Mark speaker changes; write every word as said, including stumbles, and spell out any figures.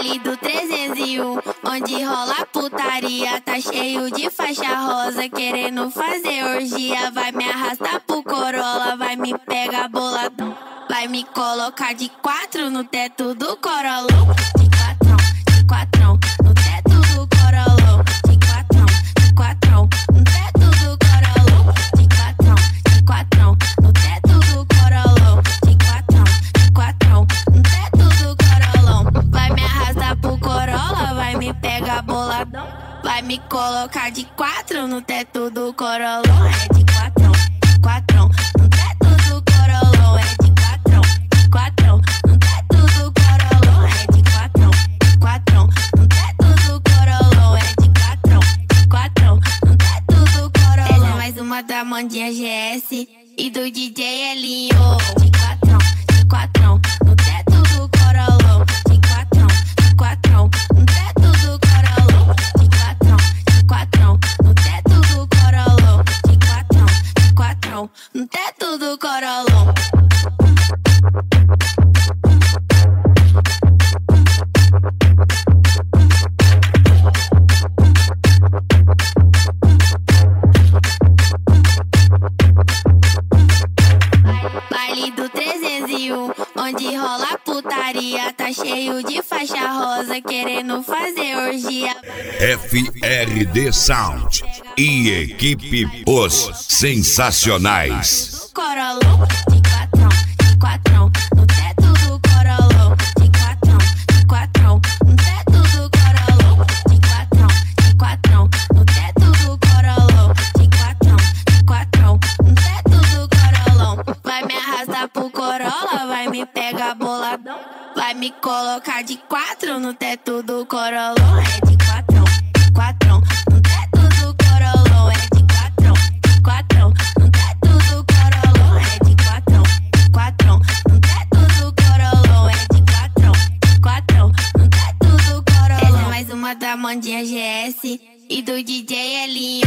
Speaker 1: Baile do trezentos e um, onde rola putaria. Tá cheio de faixa rosa, querendo fazer orgia. Vai me arrastar pro Corolla, vai me pegar boladão. Vai me colocar de quatro no teto do Corolão. De quatrão, de quatrão, no teto do Corolão. De quatrão, de quatrão, no teto do Corolão. De quatrão, de quatrão, no teto do Corolão. De quatrão, de quatrão, no teto do Corolão. Vai me arrastar pro Corolla, vai me pegar boladão. Vai me colocar de quatro no teto do Corolão. É de quatrão, de quatrão, no teto do Corolão. É de quatrão, de quatrão, no teto do Corolão. É de quatrão, de quatrão, no teto do Corolão. É de quatrão, de quatrão, no teto do Corolão. Ela é mais uma da Mandinha G S e do D J Elinho. De quatrão, de quatrão, no teto do Corolão. De quatrão, de quatrão, no teto do Corolão. De quatrão, de quatrão, no teto do Corolão. De quatrão, de quatrão, no teto do Corolão. Baile do trezentos e um, onde rola putaria. Tá cheio de faixa rosa, querendo fazer orgia.
Speaker 2: F R D Sound e equipe Os Sensacionais.
Speaker 1: Corolão, de quatrão, de quatrão, no teto do Corolão. De quatrão, de quatrão, no teto do Corolão. De quatrão, de quatrão, no teto do Corolão. De quatrão, de quatrão, no teto do Corolão. Vai me arrastar pro Corolla, vai me pegar boladão. Vai me colocar de quatro no teto do Corolão. É de quatrão, de quatrão, no teto do Corolão. É de quatrão, de quatrão, no teto do Corolão. É de quatrão, de quatrão, no teto do Corolão. É de quatrão, de quatrão, no teto do Corolão. Ela é mais uma da Mandinha G S e do D J Elinho.